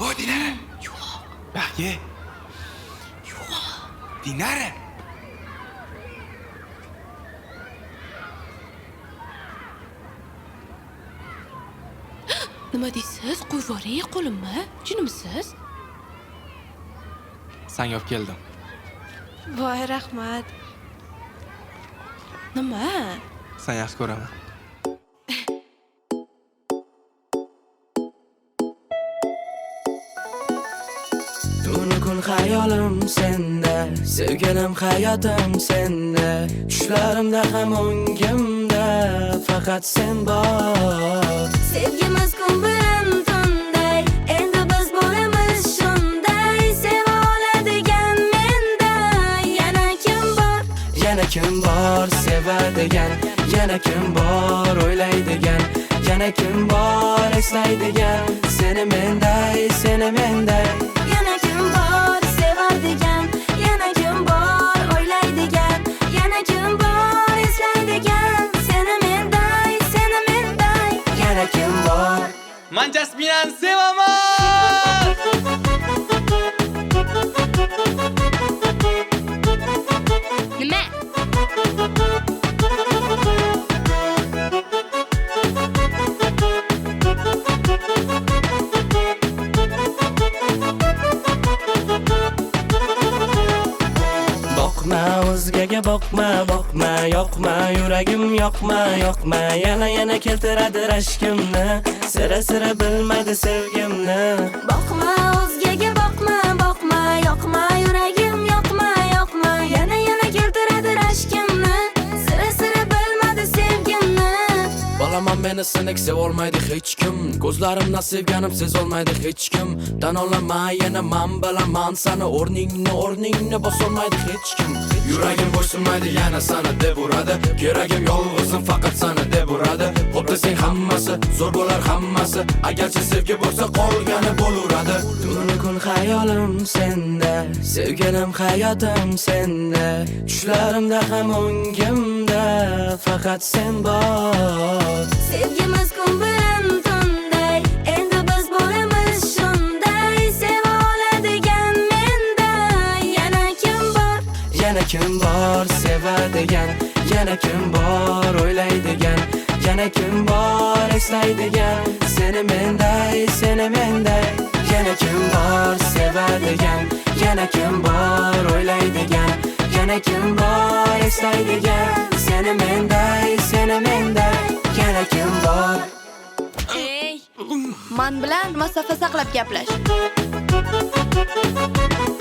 O Dinara. Yo'q. Baxye. Yo'q. Dinara. Nima deysiz? Qo'yib yuboring qo'limni. Jinimsiz? Sanga olib keldim. Voy, rahmat. Nima? Sen yaxshi ko'raman. Tunu kun hayolim senda, sevgilim hayotim senda, tushlarimda ham o'ngimda faqat sen bor. Sevgimiz kun bilan tunday, endi biz bo'lamiz shunday. Seva oladigan menda yana kim bor? Yana kim bor sevadigan, yana kim bor o'ylaydigan, yana kim bor eslaydigan, seni menday, seni menday. Yana kim bor sevadigan, yana kim bor o'ylaydigan, yana kim bor eslaydigan, seni menday, seni menday. Yana kim bor? Men Jasminani sevaman. Nima? Boqma o'zgaga boqma, boqma, yoqma, yuragim yoqma, yoqma, yana keltiradi rashkimni, sira bilmaydi sevgimni. Boqma o'zgaga boqma, boqma, yoqma, yuragim yoqma, yoqma, yana keltiradi rashkimni, sira bilmadi sevgimni. Bolaman meni sinik sevolmaydi hech kim, ko'zlarimdan sevganim sezolmaydi hech kim. Tan olaman yana men bilaman seni, o'rningni bosolmaydi hech kim. Yuragim bo'ysunmaydi yana sana deb uradi, keragim yolg'izim faqat sana deb uradi. Xo'p desang hammasi zo'r bo'lar hammasi, agarchi sevgi bo'lsa qolgani bo'laveradi. Tunu kun hayolim senda, sevgilim hayotim senda, tushlarimda ham o'ngimda faqat sen bor. Sevgimiz kun bilan tunday, endi biz bo'lamiz shunday. Seva oladigan menda yana kim bor? Yana kim bor sevadigan, yana kim bor o'ylaydigan, yana kim bor eslaydigan, seni menday, seni menday. Yana kim bor sevadigan, yana kim bor o'ylaydigan, yana kim bor eslaydigan, seni menday, seni menday. Yana kim bor? Ey, men bilan masofa saqlab gaplash.